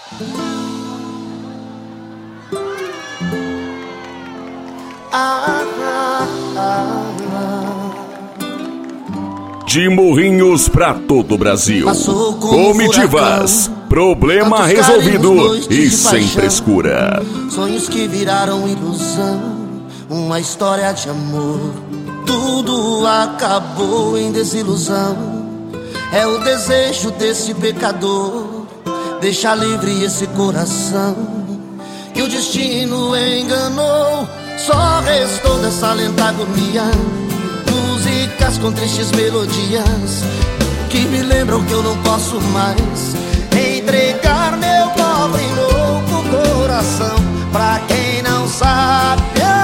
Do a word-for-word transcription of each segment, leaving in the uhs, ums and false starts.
De Morrinhos pra todo o Brasil. Comitivas, problema resolvido e sem frescura. Sonhos que viraram ilusão, uma história de amor. Tudo acabou em desilusão. É o desejo desse pecador, deixar livre esse coração que o destino enganou. Só restou dessa lenta agonia músicas com tristes melodias que me lembram que eu não posso mais entregar meu pobre e louco coração pra quem não sabe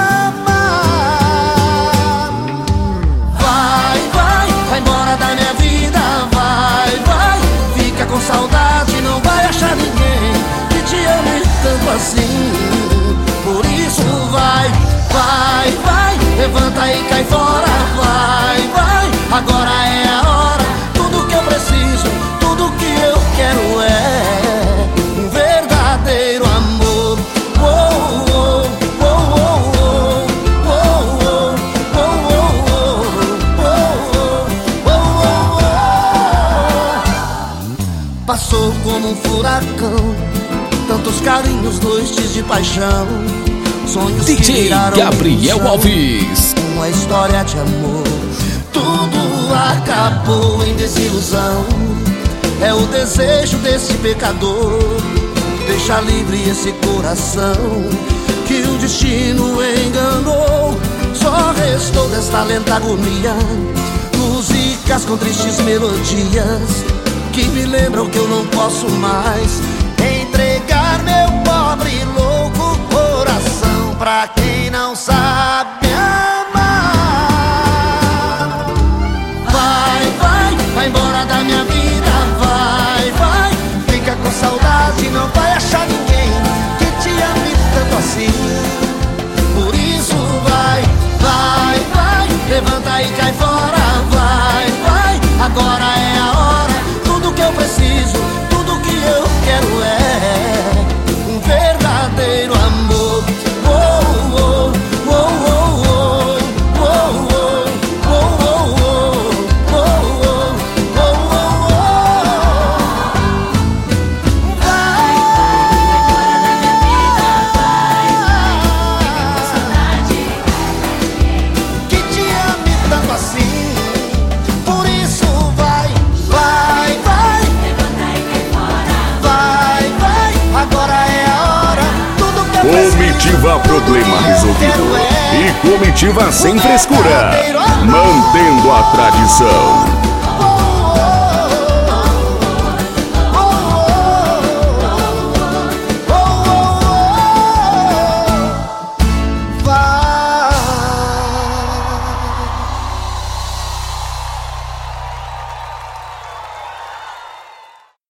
amar. Vai, vai, vai embora da minha vida. Vai, vai, fica com saudade, não vai achar ninguém que te ame tanto assim. Por isso vai, vai, vai, levanta e cai fora. Vai, vai, agora é a hora. Tudo que eu preciso, tudo que eu quero é um verdadeiro amor. Oh, oh, oh, oh, oh, oh, oh, oh. Passou como um furacão, tantos carinhos, noites de paixão, sonhos D J que viraram Gabriel ilusão, Alves. uma história de amor. Tudo acabou em desilusão. É o desejo desse pecador, deixar livre esse coração que o destino enganou. Só restou desta lenta agonia músicas com tristes melodias que me lembram que eu não posso mais entregar meu pobre e louco coração pra quem não sabe amar. Vai, vai, vai embora da minha vida. Vai, vai, fica com saudade, não vai achar ninguém que te ame tanto assim. Por isso vai, vai, vai, levanta e cai fora. Vai, vai, agora é a hora. Tudo que eu preciso, tudo que eu quero é um verdadeiro amor. Oh, oh, oh, oh, oh, oh, oh, oh, oh, oh, oh. Que te ame tanto assim. Por isso vai, vai, vai, vai, vai, agora é a hora. Tudo que eu Comitiva, problema resolvido. E comitiva sem frescura, mantendo a tradição.